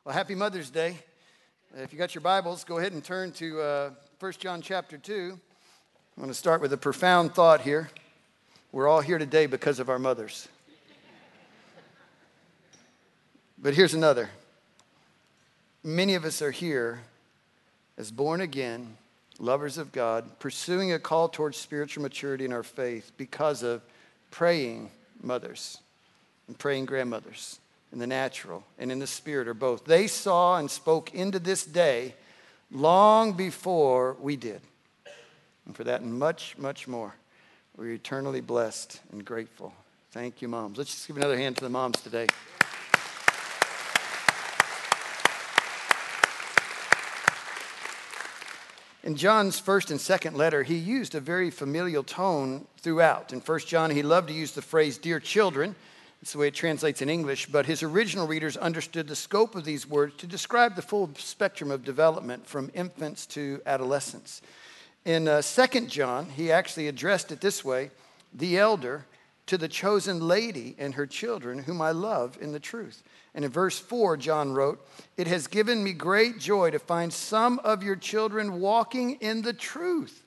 Well, happy Mother's Day. If you got your Bibles, go ahead and turn to 1 John chapter 2. I want to start with a profound thought here. We're all here today because of our mothers. But here's another. Many of us are here as born again, lovers of God, pursuing a call towards spiritual maturity in our faith because of praying mothers and praying grandmothers. In the natural and in the spirit, or both. They saw and spoke into this day long before we did. And for that and much, much more, we're eternally blessed and grateful. Thank you, moms. Let's just give another hand to the moms today. In John's first and second letter, he used a very familial tone throughout. In 1 John, he loved to use the phrase, "dear children." That's the way it translates in English, but his original readers understood the scope of these words to describe the full spectrum of development from infants to adolescence. In 2 John, he actually addressed it this way, "the elder to the chosen lady and her children, whom I love in the truth." And in verse 4, John wrote, "It has given me great joy to find some of your children walking in the truth,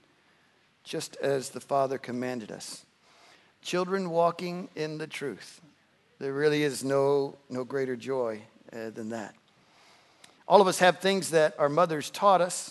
just as the Father commanded us." Children walking in the truth. There really is no greater joy than that. All of us have things that our mothers taught us,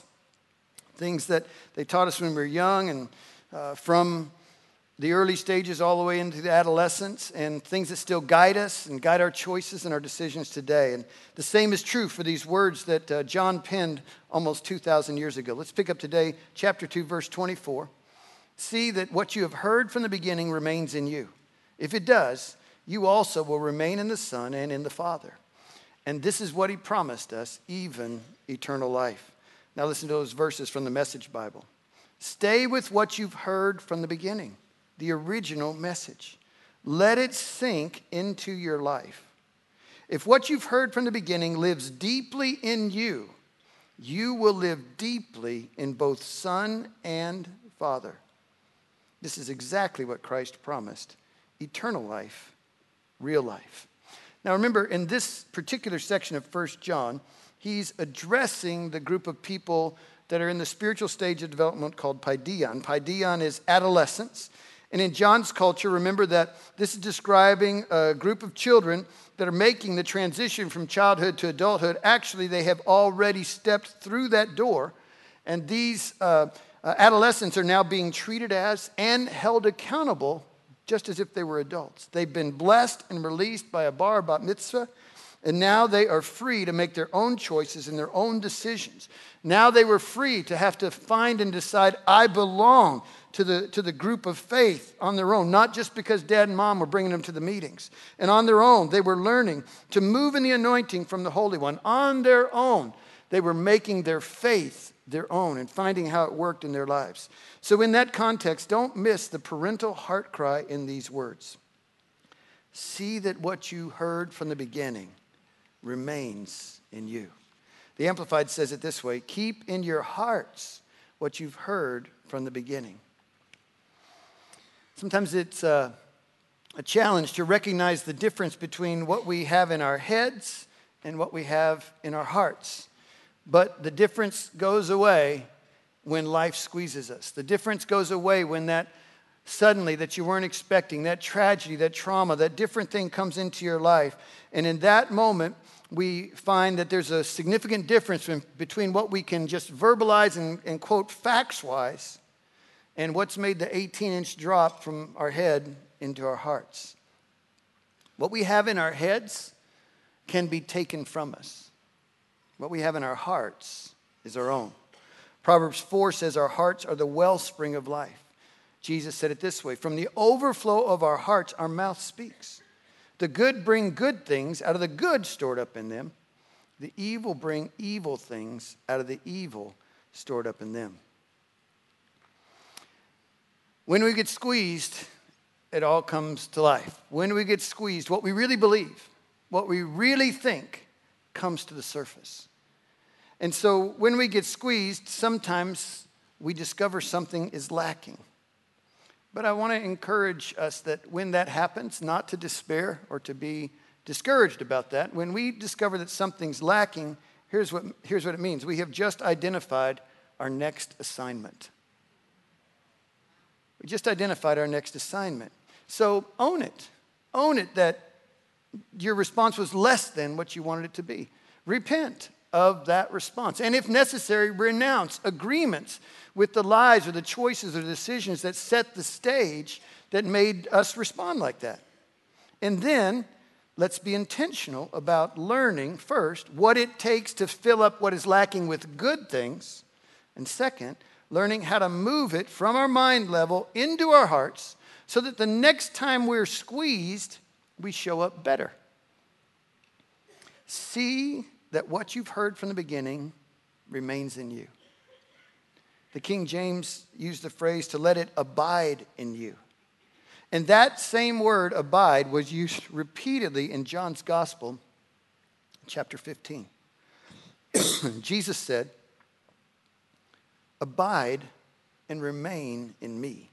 things that they taught us when we were young and from the early stages all the way into the adolescence, and things that still guide us and guide our choices and our decisions today. And the same is true for these words that John penned almost 2,000 years ago. Let's pick up today, chapter 2, verse 24. "See that what you have heard from the beginning remains in you. If it does, you also will remain in the Son and in the Father. And this is what he promised us, even eternal life." Now listen to those verses from the Message Bible. "Stay with what you've heard from the beginning, the original message. Let it sink into your life. If what you've heard from the beginning lives deeply in you, you will live deeply in both Son and Father." This is exactly what Christ promised, eternal life. Real life. Now remember, in this particular section of 1 John, he's addressing the group of people that are in the spiritual stage of development called paideia. Paideia is adolescence. And in John's culture, remember that this is describing a group of children that are making the transition from childhood to adulthood. Actually, they have already stepped through that door. And these adolescents are now being treated as and held accountable just as if they were adults. They've been blessed and released by a bar bat mitzvah, and now they are free to make their own choices and their own decisions. Now they were free to have to find and decide, I belong to the group of faith on their own, not just because dad and mom were bringing them to the meetings. And on their own, they were learning to move in the anointing from the Holy One. On their own, they were making their faith their own and finding how it worked in their lives. So in that context, don't miss the parental heart cry in these words. See that what you heard from the beginning remains in you. The Amplified says it this way, keep in your hearts what you've heard from the beginning. Sometimes it's a challenge to recognize the difference between what we have in our heads and what we have in our hearts. But the difference goes away when life squeezes us. The difference goes away when that suddenly that you weren't expecting, that tragedy, that trauma, that different thing comes into your life. And in that moment, we find that there's a significant difference between what we can just verbalize and quote facts-wise and what's made the 18-inch drop from our head into our hearts. What we have in our heads can be taken from us. What we have in our hearts is our own. Proverbs 4 says our hearts are the wellspring of life. Jesus said it this way, from the overflow of our hearts, our mouth speaks. The good bring good things out of the good stored up in them. The evil bring evil things out of the evil stored up in them. When we get squeezed, it all comes to life. When we get squeezed, what we really believe, what we really think, comes to the surface. And so when we get squeezed, sometimes we discover something is lacking. But I want to encourage us that when that happens, not to despair or to be discouraged about that. When we discover that something's lacking, here's what it means. We have just identified our next assignment. We just identified our next assignment. So own it. Own it that your response was less than what you wanted it to be. Repent of that response. And if necessary, renounce agreements with the lies or the choices or the decisions that set the stage that made us respond like that. And then let's be intentional about learning, first, what it takes to fill up what is lacking with good things. And second, learning how to move it from our mind level into our hearts so that the next time we're squeezed, we show up better. See that what you've heard from the beginning remains in you. The King James used the phrase to let it abide in you. And that same word, abide, was used repeatedly in John's Gospel, chapter 15. Jesus said, abide and remain in me,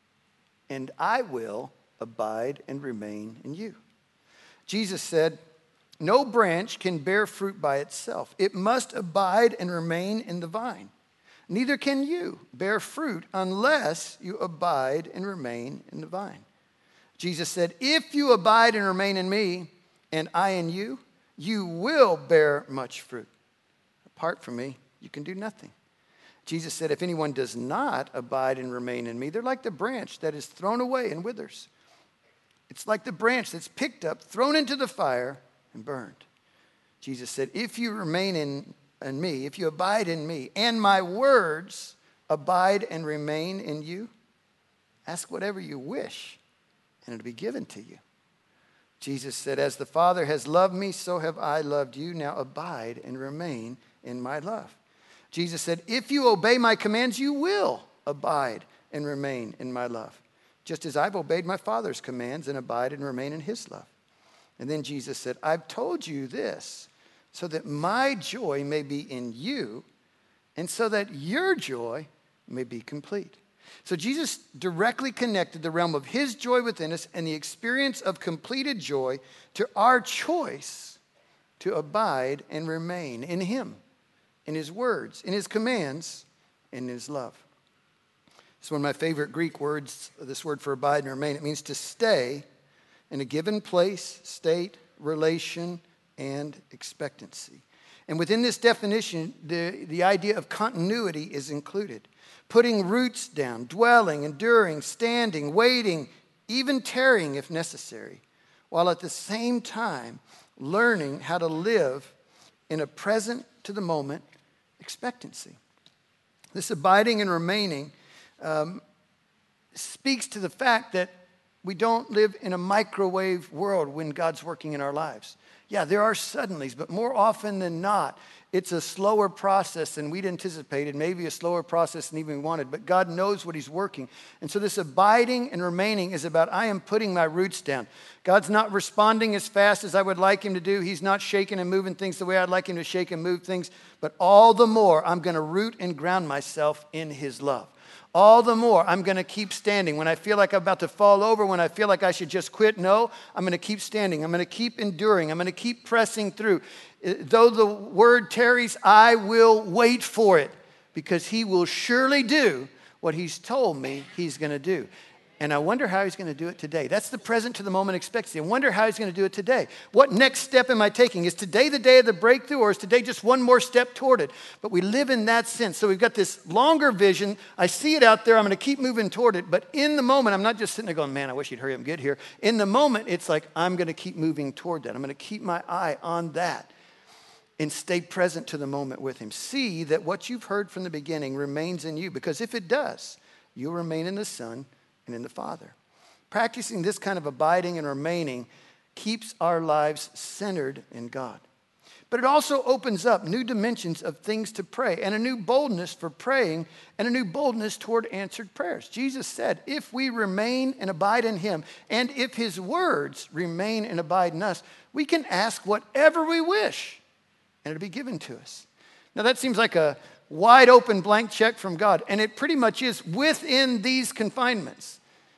and I will abide and remain in you. Jesus said, no branch can bear fruit by itself. It must abide and remain in the vine. Neither can you bear fruit unless you abide and remain in the vine. Jesus said, if you abide and remain in me, and I in you, you will bear much fruit. Apart from me, you can do nothing. Jesus said, if anyone does not abide and remain in me, they're like the branch that is thrown away and withers. It's like the branch that's picked up, thrown into the fire, and burned. Jesus said, if you remain in me, if you abide in me, and my words abide and remain in you, ask whatever you wish, and it'll be given to you. Jesus said, as the Father has loved me, so have I loved you. Now abide and remain in my love. Jesus said, if you obey my commands, you will abide and remain in my love, just as I've obeyed my Father's commands and abide and remain in his love. And then Jesus said, I've told you this so that my joy may be in you and so that your joy may be complete. So Jesus directly connected the realm of his joy within us and the experience of completed joy to our choice to abide and remain in him, in his words, in his commands, in his love. It's one of my favorite Greek words, this word for abide and remain. It means to stay in a given place, state, relation, and expectancy. And within this definition, the idea of continuity is included. Putting roots down, dwelling, enduring, standing, waiting, even tarrying if necessary, while at the same time learning how to live in a present to the moment expectancy. This abiding and remaining speaks to the fact that we don't live in a microwave world when God's working in our lives. Yeah, there are suddenlies, but more often than not, it's a slower process than we'd anticipated, maybe a slower process than even we wanted, but God knows what he's working. And so this abiding and remaining is about, I am putting my roots down. God's not responding as fast as I would like him to do. He's not shaking and moving things the way I'd like him to shake and move things, but all the more, I'm going to root and ground myself in his love. All the more, I'm going to keep standing. When I feel like I'm about to fall over, when I feel like I should just quit, no, I'm going to keep standing. I'm going to keep enduring. I'm going to keep pressing through. Though the word tarries, I will wait for it because he will surely do what he's told me he's going to do. And I wonder how he's going to do it today. That's the present to the moment expectancy. I wonder how he's going to do it today. What next step am I taking? Is today the day of the breakthrough, or is today just one more step toward it? But we live in that sense. So we've got this longer vision. I see it out there. I'm going to keep moving toward it. But in the moment, I'm not just sitting there going, man, I wish he'd hurry up and get here. In the moment, it's like, I'm going to keep moving toward that. I'm going to keep my eye on that and stay present to the moment with him. See that what you've heard from the beginning remains in you, because if it does, you'll remain in the Son and in the Father. Practicing this kind of abiding and remaining keeps our lives centered in God. But it also opens up new dimensions of things to pray and a new boldness for praying and a new boldness toward answered prayers. Jesus said, if we remain and abide in him, and if his words remain and abide in us, we can ask whatever we wish and it'll be given to us. Now that seems like a wide open blank check from God, and it pretty much is within these confinements.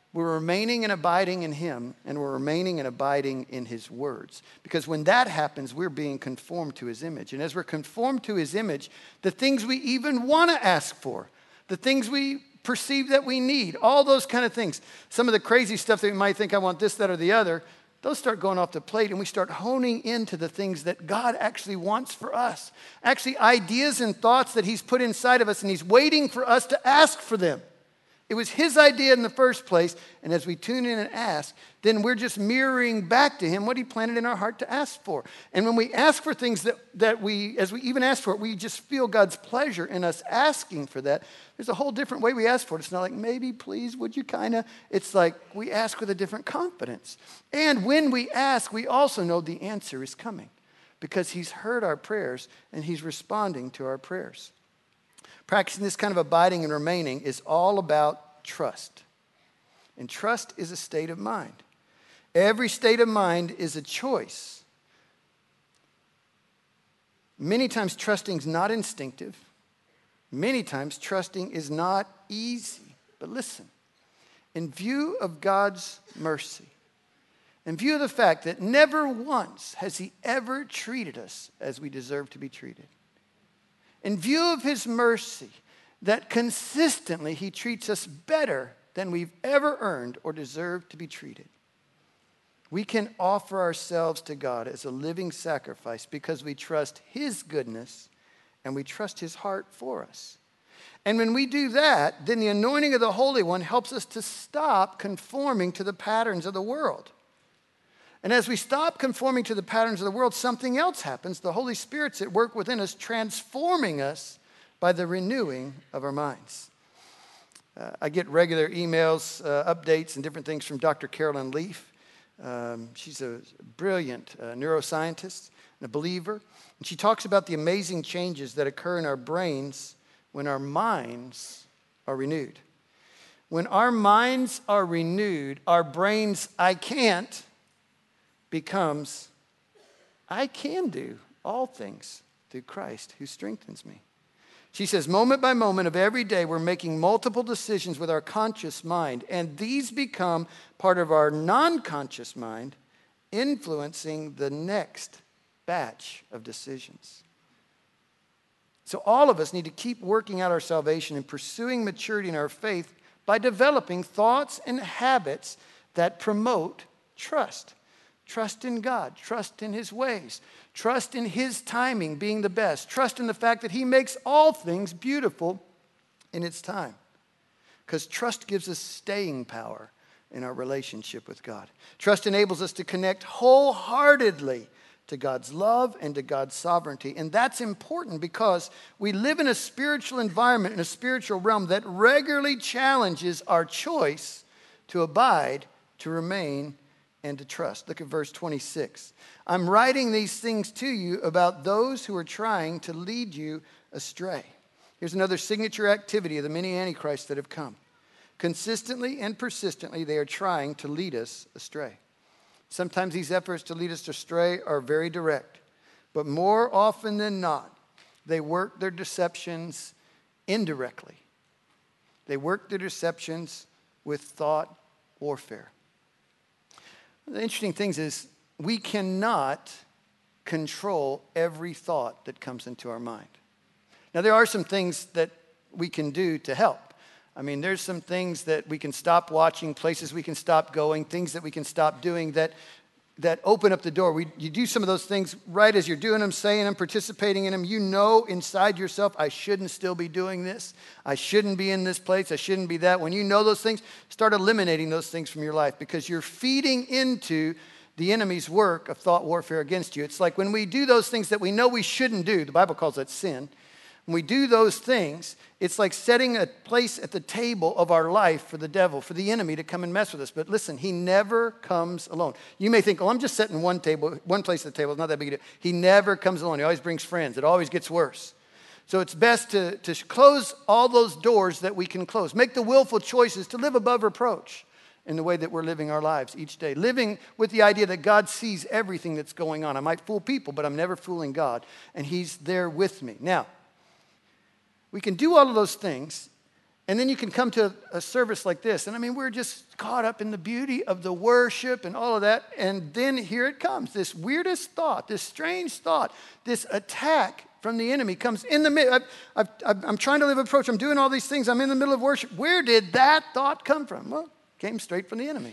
We're remaining and abiding in him, and we're remaining and abiding in his words. Because when that happens, we're being conformed to his image. And as we're conformed to his image, the things we even want to ask for, the things we perceive that we need, all those kind of things, some of the crazy stuff that we might think, I want this, that, or the other, those start going off the plate, and we start honing into the things that God actually wants for us. Actually, ideas and thoughts that he's put inside of us, and he's waiting for us to ask for them. It was his idea in the first place, and as we tune in and ask, then we're just mirroring back to him what he planted in our heart to ask for. And when we ask for things that we, as we even ask for it, we just feel God's pleasure in us asking for that. There's a whole different way we ask for it. It's not like, maybe, please, would you kind of? It's like we ask with a different confidence. And when we ask, we also know the answer is coming because he's heard our prayers and he's responding to our prayers. Practicing this kind of abiding and remaining is all about trust. And trust is a state of mind. Every state of mind is a choice. Many times trusting is not instinctive. Many times trusting is not easy. But listen, in view of God's mercy, in view of the fact that never once has he ever treated us as we deserve to be treated, in view of his mercy, that consistently he treats us better than we've ever earned or deserved to be treated, we can offer ourselves to God as a living sacrifice because we trust his goodness and we trust his heart for us. And when we do that, then the anointing of the Holy One helps us to stop conforming to the patterns of the world. And as we stop conforming to the patterns of the world, something else happens. The Holy Spirit's at work within us, transforming us by the renewing of our minds. I get regular emails, updates, and different things from Dr. Carolyn Leaf. She's a brilliant neuroscientist and a believer. And she talks about the amazing changes that occur in our brains when our minds are renewed. When our minds are renewed, our brain's I can't becomes, I can do all things through Christ who strengthens me. She says, moment by moment of every day, we're making multiple decisions with our conscious mind, and these become part of our non-conscious mind, influencing the next batch of decisions. So all of us need to keep working out our salvation and pursuing maturity in our faith by developing thoughts and habits that promote trust. Trust in God, trust in his ways, trust in his timing being the best, trust in the fact that he makes all things beautiful in its time. Because trust gives us staying power in our relationship with God. Trust enables us to connect wholeheartedly to God's love and to God's sovereignty. And that's important because we live in a spiritual environment, in a spiritual realm that regularly challenges our choice to abide, to remain, and to trust. Look at verse 26. I'm writing these things to you about those who are trying to lead you astray. Here's another signature activity of the many antichrists that have come. Consistently and persistently, they are trying to lead us astray. Sometimes these efforts to lead us astray are very direct, but more often than not, they work their deceptions indirectly. They work their deceptions with thought warfare. The interesting thing is we cannot control every thought that comes into our mind. Now, there are some things that we can do to help. I mean, there's some things that we can stop watching, places we can stop going, things that we can stop doing that open up the door. You do some of those things right as you're doing them, saying them, participating in them. You know inside yourself, I shouldn't still be doing this. I shouldn't be in this place. I shouldn't be that. When you know those things, start eliminating those things from your life because you're feeding into the enemy's work of thought warfare against you. It's like when we do those things that we know we shouldn't do, the Bible calls that sin. When we do those things, it's like setting a place at the table of our life for the devil, for the enemy to come and mess with us. But listen, he never comes alone. You may think, oh, I'm just setting one place at the table. It's not that big a deal. He never comes alone. He always brings friends. It always gets worse. So it's best to close all those doors that we can close. Make the willful choices to live above reproach in the way that we're living our lives each day. Living with the idea that God sees everything that's going on. I might fool people, but I'm never fooling God. And he's there with me. Now, we can do all of those things, And then you can come to a service like this. And I mean, we're just caught up in the beauty of the worship and all of that. And then here it comes, this weirdest thought, this strange thought, this attack from the enemy comes in the middle. I'm trying to live approach. I'm doing all these things. I'm in the middle of worship. Where did that thought come from? Well, it came straight from the enemy.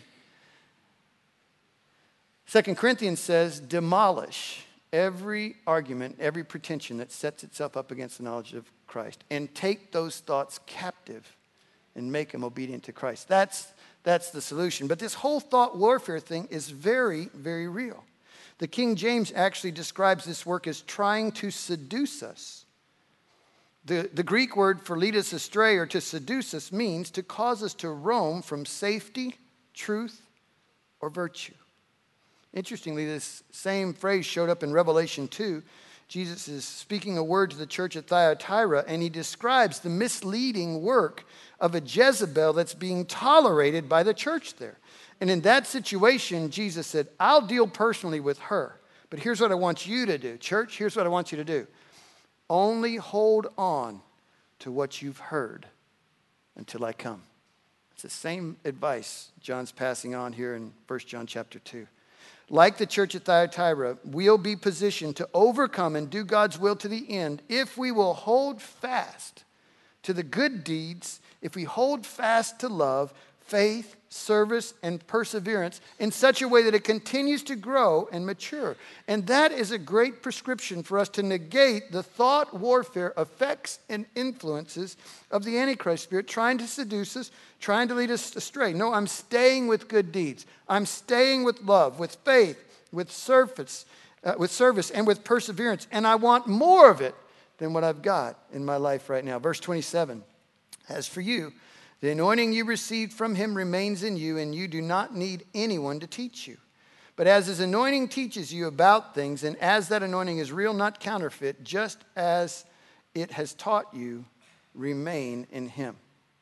2 Corinthians says, demolish every argument, every pretension that sets itself up against the knowledge of Christ, and take those thoughts captive and make them obedient to Christ. That's the solution. But this whole thought warfare thing is very, very real. The King James actually describes this work as trying to seduce us. The Greek word for lead us astray or to seduce us means to cause us to roam from safety, truth, or virtue. Interestingly, this same phrase showed up in Revelation 2. Jesus is speaking a word to the church at Thyatira, and he describes the misleading work of a Jezebel that's being tolerated by the church there. And in that situation, Jesus said, I'll deal personally with her. But here's what I want you to do. Church, here's what I want you to do. Only hold on to what you've heard until I come. It's the same advice John's passing on here in 1 John chapter 2. Like the church at Thyatira, we'll be positioned to overcome and do God's will to the end if we will hold fast to the good deeds, if we hold fast to love, faith, service, and perseverance in such a way that it continues to grow and mature. And that is a great prescription for us to negate the thought warfare effects and influences of the Antichrist spirit trying to seduce us, trying to lead us astray. No, I'm staying with good deeds. I'm staying with love, with faith, with service, and with perseverance. And I want more of it than what I've got in my life right now. Verse 27, as for you, the anointing you received from him remains in you, and you do not need anyone to teach you. But as his anointing teaches you about things, and as that anointing is real, not counterfeit, just as it has taught you, remain in him.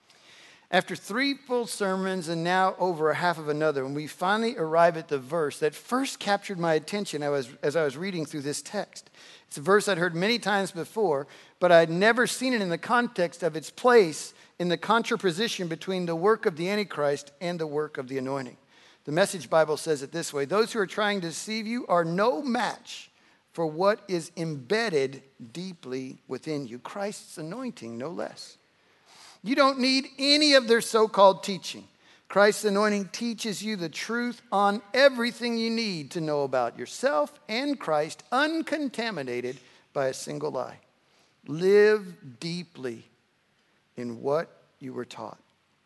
After 3 full sermons and now over a half of another, when we finally arrive at the verse that first captured my attention as I was reading through this text. It's a verse I'd heard many times before, but I'd never seen it in the context of its place in the contraposition between the work of the Antichrist and the work of the anointing. The Message Bible says it this way: those who are trying to deceive you are no match for what is embedded deeply within you. Christ's anointing, no less. You don't need any of their so-called teaching. Christ's anointing teaches you the truth on everything you need to know about yourself and Christ, uncontaminated by a single lie. Live deeply in what you were taught.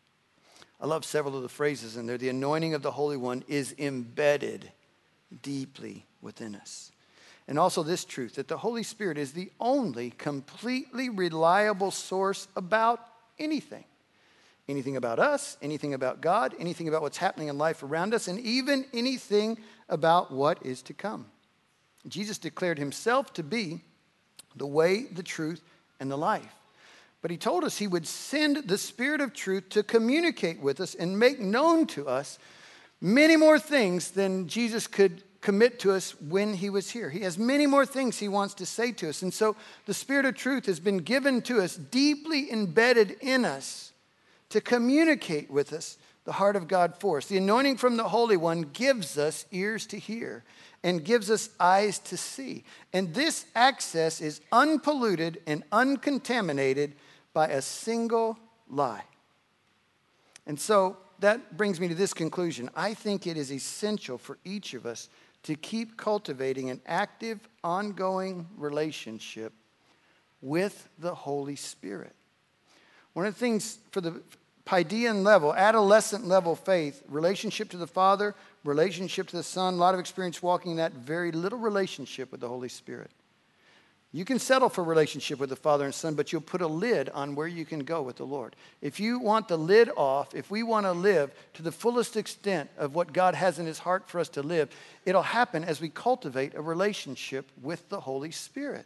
I love several of the phrases in there. The anointing of the Holy One is embedded deeply within us. And also this truth, that the Holy Spirit is the only completely reliable source about anything. Anything about us, anything about God, anything about what's happening in life around us, and even anything about what is to come. Jesus declared himself to be the way, the truth, and the life. But he told us he would send the Spirit of truth to communicate with us and make known to us many more things than Jesus could commit to us when he was here. He has many more things he wants to say to us. And so the Spirit of truth has been given to us, deeply embedded in us, to communicate with us the heart of God for us. The anointing from the Holy One gives us ears to hear and gives us eyes to see. And this access is unpolluted and uncontaminated by a single lie. And so that brings me to this conclusion. I think it is essential for each of us to keep cultivating an active, ongoing relationship with the Holy Spirit. One of the things for the Pidean level, adolescent level faith, relationship to the Father, relationship to the Son, a lot of experience walking in that, very little relationship with the Holy Spirit. You can settle for a relationship with the Father and Son, but you'll put a lid on where you can go with the Lord. If you want the lid off, if we want to live to the fullest extent of what God has in his heart for us to live, it'll happen as we cultivate a relationship with the Holy Spirit.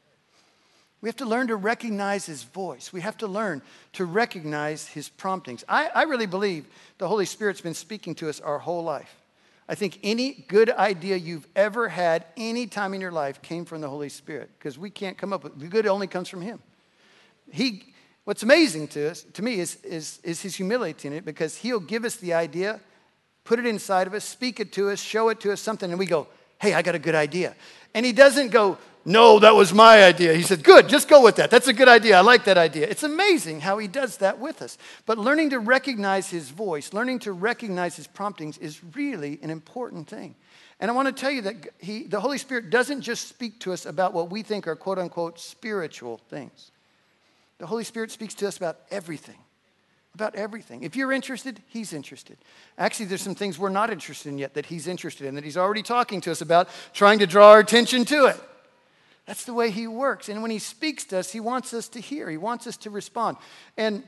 We have to learn to recognize his voice. We have to learn to recognize his promptings. I really believe the Holy Spirit's been speaking to us our whole life. I think any good idea you've ever had any time in your life came from the Holy Spirit, because we can't come up with the good. Only comes from him. What's amazing to me, is his humility in it, because he'll give us the idea, put it inside of us, speak it to us, show it to us, something, and we go, hey, I got a good idea. And he doesn't go, no, that was my idea. He said, good, just go with that. That's a good idea. I like that idea. It's amazing how he does that with us. But learning to recognize his voice, learning to recognize his promptings is really an important thing. And I want to tell you that the Holy Spirit doesn't just speak to us about what we think are quote unquote spiritual things. The Holy Spirit speaks to us about everything. About everything. If you're interested, he's interested. Actually, there's some things we're not interested in yet that he's interested in, that he's already talking to us about, trying to draw our attention to it. That's the way he works. And when he speaks to us, he wants us to hear. He wants us to respond. And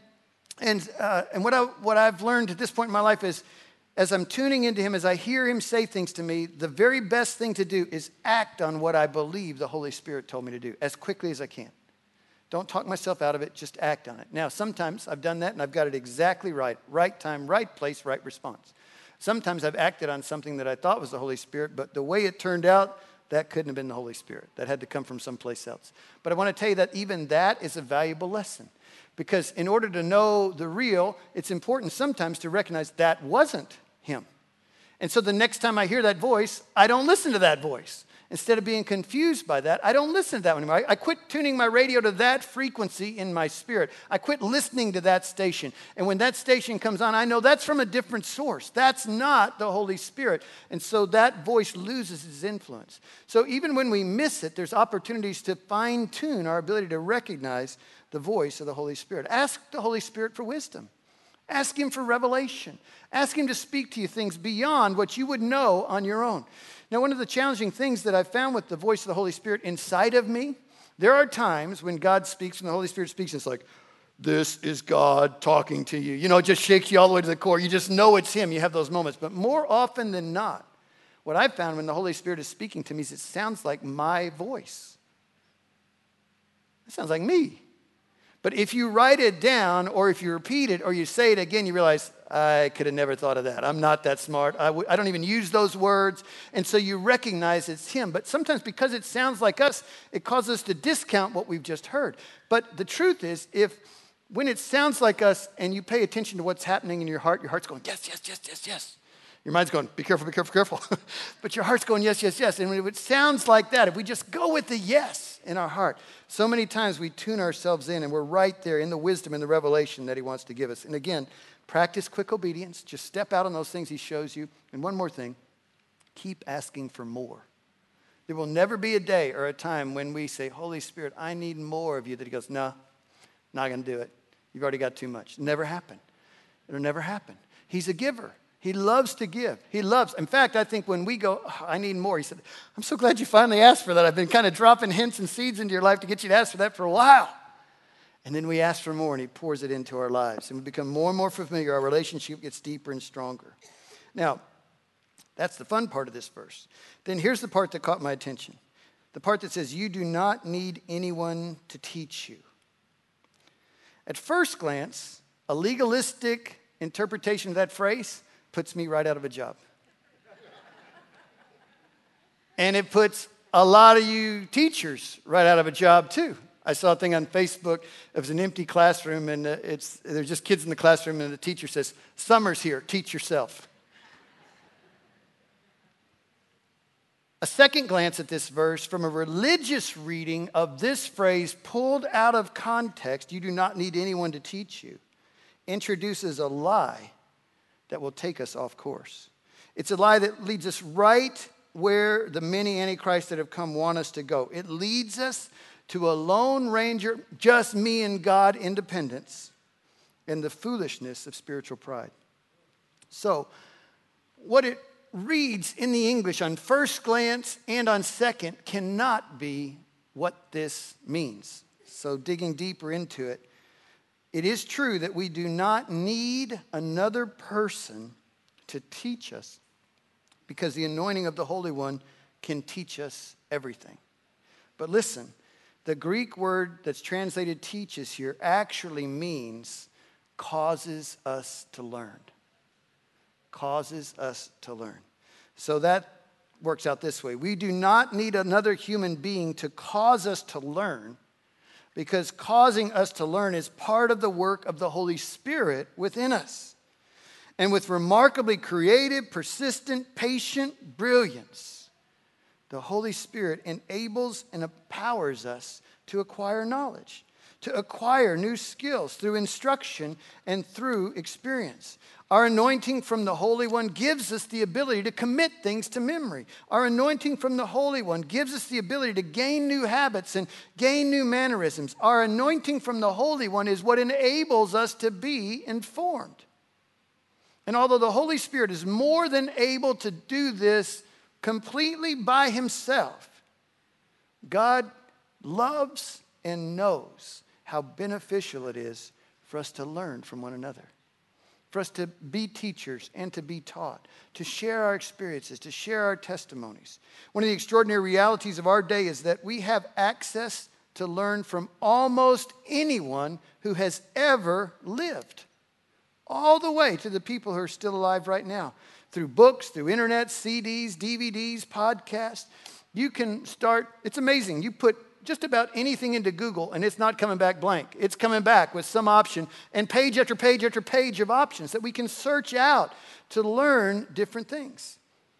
what I've learned at this point in my life is, as I'm tuning into him, as I hear him say things to me, the very best thing to do is act on what I believe the Holy Spirit told me to do as quickly as I can. Don't talk myself out of it, just act on it. Now, sometimes I've done that and I've got it exactly right. Right time, right place, right response. Sometimes I've acted on something that I thought was the Holy Spirit, but the way it turned out, that couldn't have been the Holy Spirit. That had to come from someplace else. But I want to tell you that even that is a valuable lesson. Because in order to know the real, it's important sometimes to recognize that wasn't him. And so the next time I hear that voice, I don't listen to that voice. Instead of being confused by that, I don't listen to that one anymore. I quit tuning my radio to that frequency in my spirit. I quit listening to that station. And when that station comes on, I know that's from a different source. That's not the Holy Spirit. And so that voice loses its influence. So even when we miss it, there's opportunities to fine-tune our ability to recognize the voice of the Holy Spirit. Ask the Holy Spirit for wisdom. Ask him for revelation. Ask him to speak to you things beyond what you would know on your own. Now, one of the challenging things that I've found with the voice of the Holy Spirit inside of me, there are times when God speaks and the Holy Spirit speaks, and it's like, this is God talking to you. You know, it just shakes you all the way to the core. You just know it's him. You have those moments. But more often than not, what I've found when the Holy Spirit is speaking to me is it sounds like my voice. It sounds like me. But if you write it down, or if you repeat it, or you say it again, you realize, I could have never thought of that. I'm not that smart. I don't even use those words. And so you recognize it's him. But sometimes because it sounds like us, it causes us to discount what we've just heard. But the truth is, when it sounds like us and you pay attention to what's happening in your heart's going, yes, yes, yes, yes, yes. Your mind's going, be careful, be careful, careful. But your heart's going, yes, yes, yes. And when it sounds like that, if we just go with the yes in our heart, so many times we tune ourselves in and we're right there in the wisdom and the revelation that he wants to give us. And again, practice quick obedience. Just step out on those things he shows you. And one more thing, keep asking for more. There will never be a day or a time when we say, Holy Spirit, I need more of you, that he goes, no, not going to do it. You've already got too much. Never happen. It'll never happen. He's a giver. He loves to give. He loves. In fact, I think when we go, I need more, he said, I'm so glad you finally asked for that. I've been kind of dropping hints and seeds into your life to get you to ask for that for a while. And then we ask for more, and he pours it into our lives. And we become more and more familiar. Our relationship gets deeper and stronger. Now, that's the fun part of this verse. Then here's the part that caught my attention. The part that says, you do not need anyone to teach you. At first glance, a legalistic interpretation of that phrase puts me right out of a job. And it puts a lot of you teachers right out of a job too. I saw a thing on Facebook. It was an empty classroom, and there's just kids in the classroom, and the teacher says, summer's here, teach yourself. A second glance at this verse from a religious reading of this phrase pulled out of context, you do not need anyone to teach you, introduces a lie that will take us off course. It's a lie that leads us right where the many antichrists that have come want us to go. It leads us to a lone ranger, just me and God independence, and the foolishness of spiritual pride. So, what it reads in the English on first glance and on second cannot be what this means. So, digging deeper into it, it is true that we do not need another person to teach us, because the anointing of the Holy One can teach us everything. But listen, the Greek word that's translated teaches here actually means causes us to learn. Causes us to learn. So that works out this way. We do not need another human being to cause us to learn, because causing us to learn is part of the work of the Holy Spirit within us. And with remarkably creative, persistent, patient brilliance, the Holy Spirit enables and empowers us to acquire knowledge, to acquire new skills through instruction and through experience. Our anointing from the Holy One gives us the ability to commit things to memory. Our anointing from the Holy One gives us the ability to gain new habits and gain new mannerisms. Our anointing from the Holy One is what enables us to be informed. And although the Holy Spirit is more than able to do this completely by himself, God loves and knows how beneficial it is for us to learn from one another, for us to be teachers and to be taught, to share our experiences, to share our testimonies. One of the extraordinary realities of our day is that we have access to learn from almost anyone who has ever lived, all the way to the people who are still alive right now, through books, through internet, CDs, DVDs, podcasts. You can start, it's amazing. You put just about anything into Google and it's not coming back blank. It's coming back with some option and page after page after page of options that we can search out to learn different things.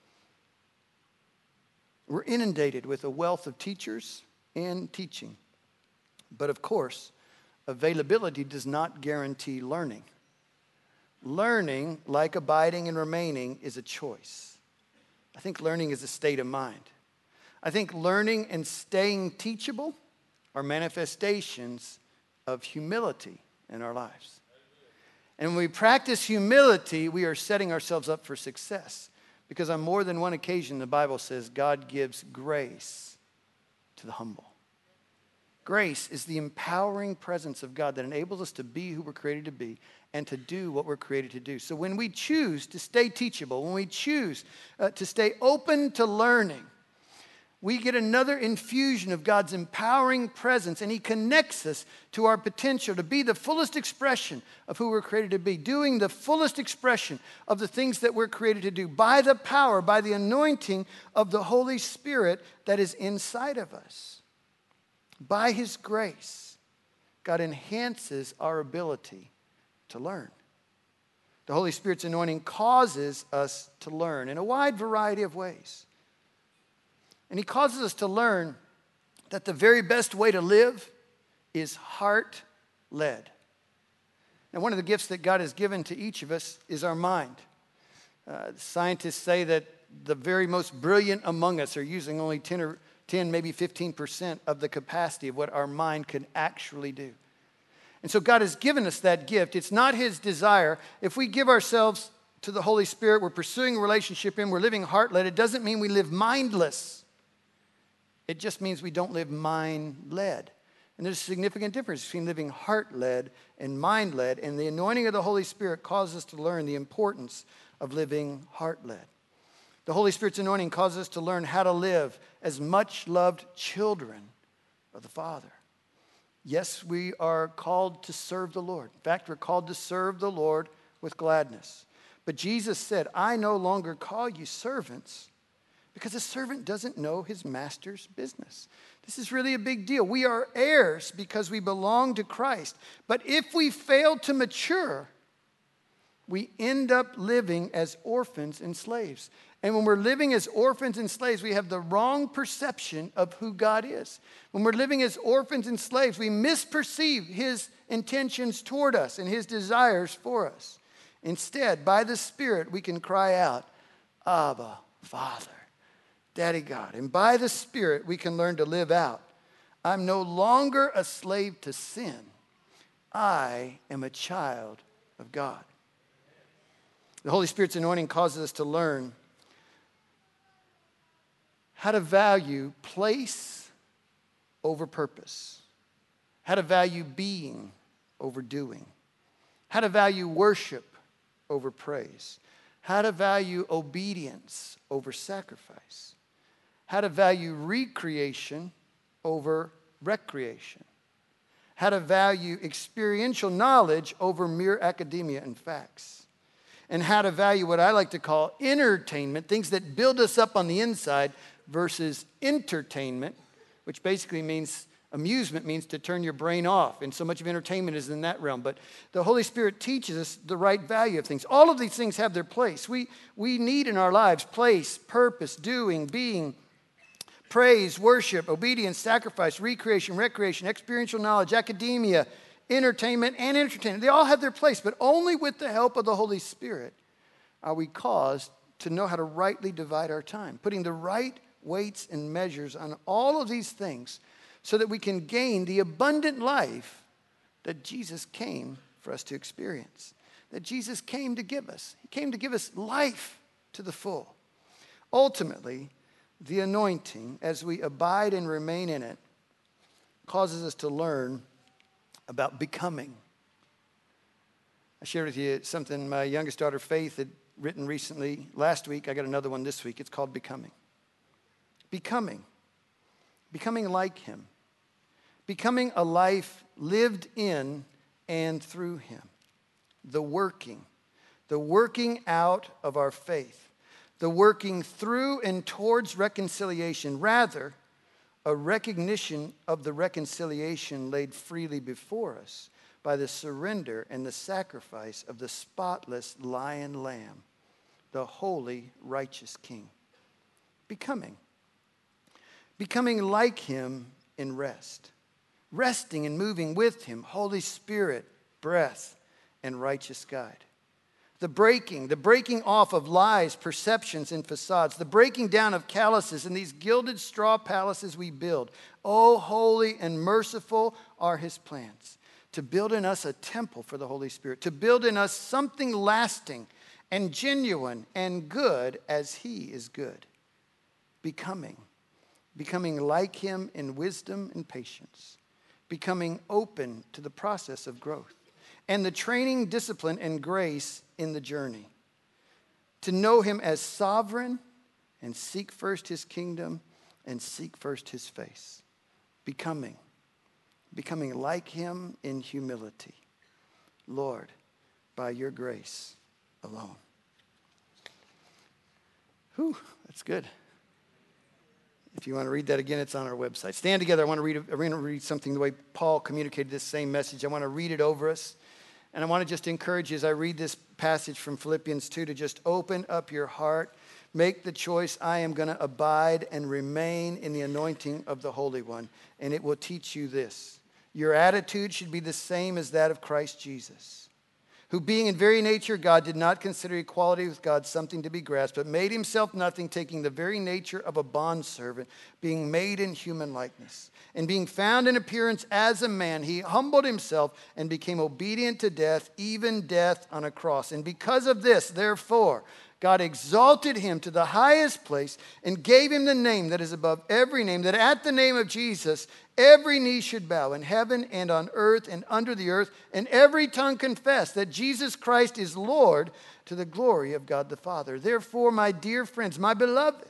We're inundated with a wealth of teachers and teaching. But of course, availability does not guarantee learning. Learning, like abiding and remaining, is a choice. I think learning is a state of mind. I think learning and staying teachable are manifestations of humility in our lives. And when we practice humility, we are setting ourselves up for success. Because on more than one occasion, the Bible says God gives grace to the humble. Grace is the empowering presence of God that enables us to be who we're created to be and to do what we're created to do. So when we choose to stay teachable, when we choose to stay open to learning, we get another infusion of God's empowering presence, and he connects us to our potential to be the fullest expression of who we're created to be, doing the fullest expression of the things that we're created to do by the power, by the anointing of the Holy Spirit that is inside of us. By his grace, God enhances our ability to learn. The Holy Spirit's anointing causes us to learn in a wide variety of ways. And he causes us to learn that the very best way to live is heart-led. Now, one of the gifts that God has given to each of us is our mind. Scientists say that the very most brilliant among us are using only 10, maybe 15% of the capacity of what our mind can actually do. And so God has given us that gift. It's not his desire. If we give ourselves to the Holy Spirit, we're pursuing a relationship in, we're living heart-led, it doesn't mean we live mindless. It just means we don't live mind-led. And there's a significant difference between living heart-led and mind-led, and the anointing of the Holy Spirit causes us to learn the importance of living heart-led. The Holy Spirit's anointing causes us to learn how to live as much-loved children of the Father. Yes, we are called to serve the Lord. In fact, we're called to serve the Lord with gladness. But Jesus said, I no longer call you servants, because a servant doesn't know his master's business. This is really a big deal. We are heirs because we belong to Christ. But if we fail to mature, we end up living as orphans and slaves. And when we're living as orphans and slaves, we have the wrong perception of who God is. When we're living as orphans and slaves, we misperceive his intentions toward us and his desires for us. Instead, by the Spirit, we can cry out, Abba, Father, Daddy God. And by the Spirit, we can learn to live out, I'm no longer a slave to sin. I am a child of God. The Holy Spirit's anointing causes us to learn how to value place over purpose, how to value being over doing, how to value worship over praise, how to value obedience over sacrifice, how to value recreation over recreation, how to value experiential knowledge over mere academia and facts, and how to value what I like to call entertainment, things that build us up on the inside, versus entertainment, which basically means Amusement means to turn your brain off, and so much of entertainment is in that realm. But the Holy Spirit teaches us the right value of things. All of these things have their place. We need in our lives place, purpose, doing, being, praise, worship, obedience, sacrifice, recreation, experiential knowledge, academia, entertainment, and entertainment. They all have their place, but only with the help of the Holy Spirit are we caused to know how to rightly divide our time, putting the right weights and measures on all of these things so that we can gain the abundant life that Jesus came for us to experience, that Jesus came to give us. He came to give us life to the full. Ultimately, the anointing, as we abide and remain in it, causes us to learn about becoming. I shared with you something my youngest daughter, Faith, had written recently. Last week, I got another one this week. It's called Becoming. Becoming. Becoming like him. Becoming a life lived in and through him. The working out of our faith. The working through and towards reconciliation. Rather, a recognition of the reconciliation laid freely before us by the surrender and the sacrifice of the spotless lion lamb, the holy, righteous King. Becoming like him in rest. Resting and moving with him, Holy Spirit, breath, and righteous guide. The breaking off of lies, perceptions, and facades. The breaking down of calluses in these gilded straw palaces we build. Oh, holy and merciful are his plans. To build in us a temple for the Holy Spirit. To build in us something lasting and genuine and good as he is good. Becoming like him in wisdom and patience. Becoming open to the process of growth. And the training, discipline, and grace in the journey. To know him as sovereign and seek first his kingdom and seek first his face. Becoming like him in humility. Lord, by your grace alone. Whew, that's good. If you want to read that again, it's on our website. Stand together. I want to read something the way Paul communicated this same message. I want to read it over us. And I want to just encourage you as I read this passage from Philippians 2 to just open up your heart. Make the choice, I am going to abide and remain in the anointing of the Holy One. And it will teach you this. Your attitude should be the same as that of Christ Jesus, who being in very nature God did not consider equality with God something to be grasped, but made himself nothing, taking the very nature of a bondservant, being made in human likeness. And being found in appearance as a man, he humbled himself and became obedient to death, even death on a cross. And because of this, therefore, God exalted him to the highest place and gave him the name that is above every name, that at the name of Jesus, every knee should bow in heaven and on earth and under the earth, and every tongue confess that Jesus Christ is Lord, to the glory of God the Father. Therefore, my dear friends, my beloved,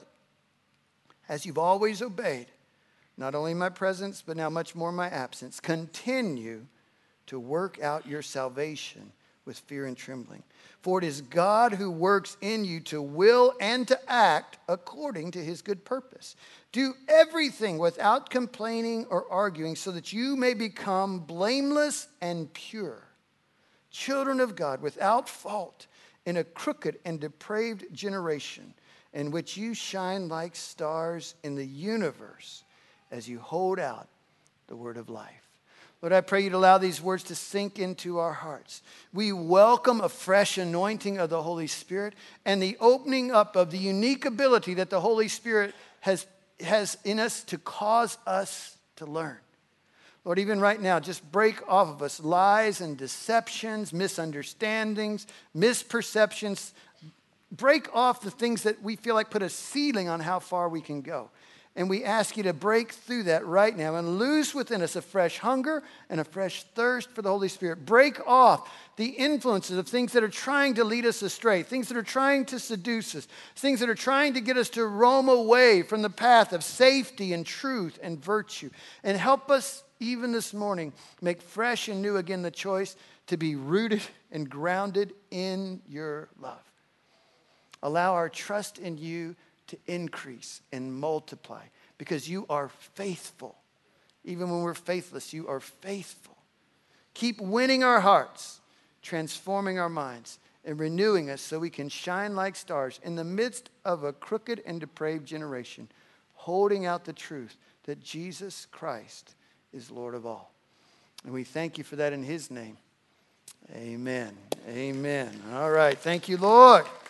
as you've always obeyed, not only in my presence, but now much more in my absence, continue to work out your salvation with fear and trembling. For it is God who works in you to will and to act according to his good purpose. Do everything without complaining or arguing, so that you may become blameless and pure, children of God without fault in a crooked and depraved generation, in which you shine like stars in the universe as you hold out the word of life. Lord, I pray you'd allow these words to sink into our hearts. We welcome a fresh anointing of the Holy Spirit and the opening up of the unique ability that the Holy Spirit has in us to cause us to learn. Lord, even right now, just break off of us lies and deceptions, misunderstandings, misperceptions. Break off the things that we feel like put a ceiling on how far we can go. And we ask you to break through that right now and loose within us a fresh hunger and a fresh thirst for the Holy Spirit. Break off the influences of things that are trying to lead us astray, things that are trying to seduce us, things that are trying to get us to roam away from the path of safety and truth and virtue. And help us even this morning make fresh and new again the choice to be rooted and grounded in your love. Allow our trust in you to increase and multiply, because you are faithful Even when we're faithless, you are faithful. Keep winning our hearts, transforming our minds, and renewing us so we can shine like stars in the midst of a crooked and depraved generation, holding out the truth that Jesus Christ is Lord of all. And we thank you for that in his name. Amen. Amen. All right. Thank you, Lord.